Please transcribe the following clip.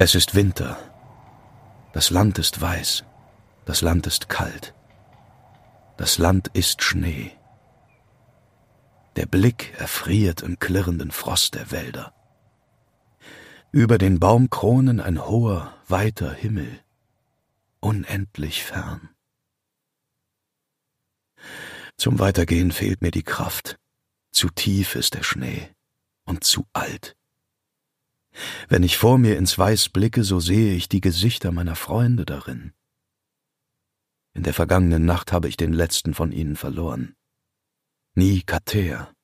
Es ist Winter. Das Land ist weiß. Das Land ist kalt. Das Land ist Schnee. Der Blick erfriert im klirrenden Frost der Wälder. Über den Baumkronen ein hoher, weiter Himmel, unendlich fern. Zum Weitergehen fehlt mir die Kraft. Zu tief ist der Schnee und zu alt. Wenn ich vor mir ins Weiß blicke, so sehe ich die Gesichter meiner Freunde darin. In der vergangenen Nacht habe ich den letzten von ihnen verloren. Nie Kater,